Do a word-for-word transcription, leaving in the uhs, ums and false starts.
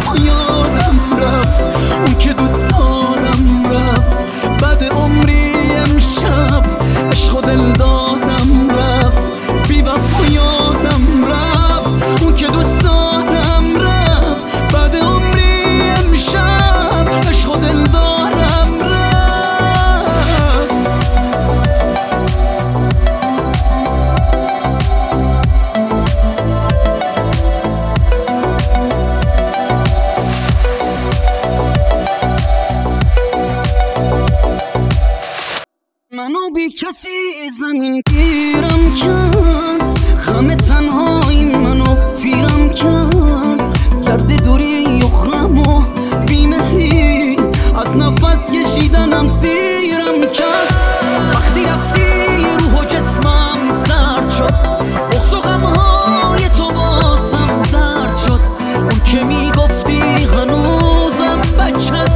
وفا یارم رفت، اون که دوست دارم رفت. بعد عمری امشب عشق و دلدارم رفت، بی وفا یارم رفت، اون که دوست دارم رفت. بعد عمری امشب عشق و دلدارم رفت. منو بی کسی زمین گیرم کرد، خم تنهایی منو پیرم کرد. گرد دوری اخرم و بیمهری از نفس کشیدنم سیرم کرد. وقتی رفتی روح و جسمم سرد شد، بغض و غمهای تو بازم درد شد. اون که میگفتی هنوزم بچه